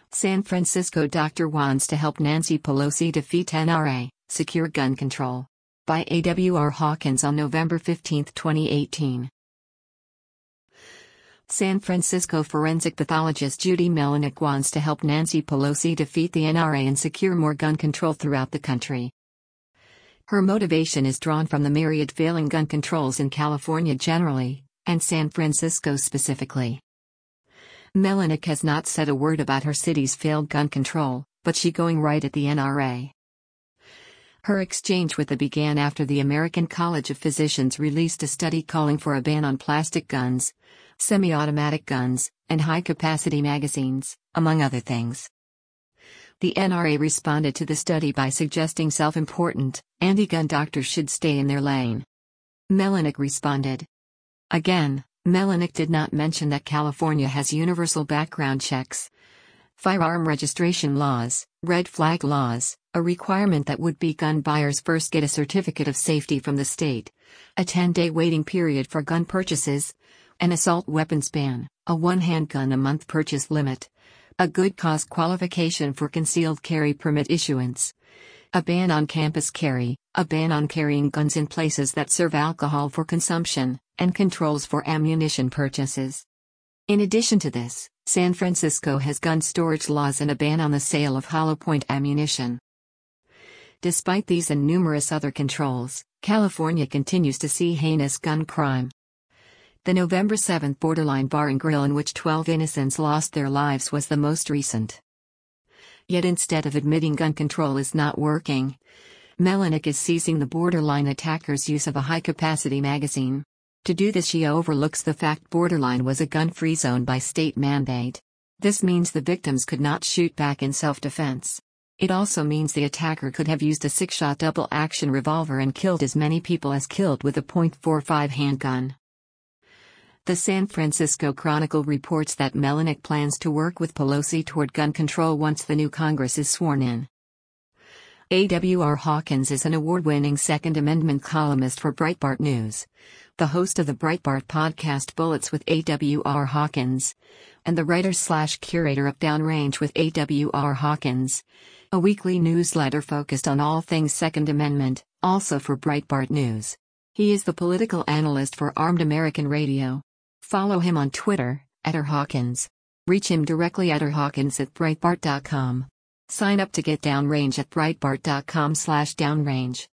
San Francisco doctor wants to help Nancy Pelosi defeat NRA, secure gun control. By A.W.R. Hawkins on November 15, 2018. San Francisco forensic pathologist Judy Melinek wants to help Nancy Pelosi defeat the NRA and secure more gun control throughout the country. Her motivation is drawn from the myriad failing gun controls in California generally, and San Francisco specifically. Melinek has not said a word about her city's failed gun control, but she going right at the NRA. Her exchange with the began after the American College of Physicians released a study calling for a ban on plastic guns, semi-automatic guns, and high-capacity magazines, among other things. The NRA responded to the study by suggesting self-important, anti-gun doctors should stay in their lane. Melinek responded. Again, Melinek did not mention that California has universal background checks, firearm registration laws, red flag laws, a requirement that would-be gun buyers first get a certificate of safety from the state, a 10-day waiting period for gun purchases, an assault weapons ban, a one-handgun-a-month purchase limit, a good cause qualification for concealed carry permit issuance, a ban on campus carry, a ban on carrying guns in places that serve alcohol for consumption, and controls for ammunition purchases. In addition to this, San Francisco has gun storage laws and a ban on the sale of hollow-point ammunition. Despite these and numerous other controls, California continues to see heinous gun crime. The November 7 Borderline Bar and Grill in which 12 innocents lost their lives was the most recent. Yet instead of admitting gun control is not working, Melinek is seizing the borderline attacker's use of a high-capacity magazine. To do this, she overlooks the fact Borderline was a gun-free zone by state mandate. This means the victims could not shoot back in self-defense. It also means the attacker could have used a 6-shot double-action revolver and killed as many people as killed with a .45 handgun. The San Francisco Chronicle reports that Melinek plans to work with Pelosi toward gun control once the new Congress is sworn in. A.W.R. Hawkins is an award-winning Second Amendment columnist for Breitbart News, the host of the Breitbart podcast Bullets with A.W.R. Hawkins, and the writer/curator of Downrange with A.W.R. Hawkins, a weekly newsletter focused on all things Second Amendment, also for Breitbart News. He is the political analyst for Armed American Radio. Follow him on Twitter, @rhawkins. Reach him directly at rhawkins@breitbart.com. Sign up to get Downrange at breitbart.com/downrange.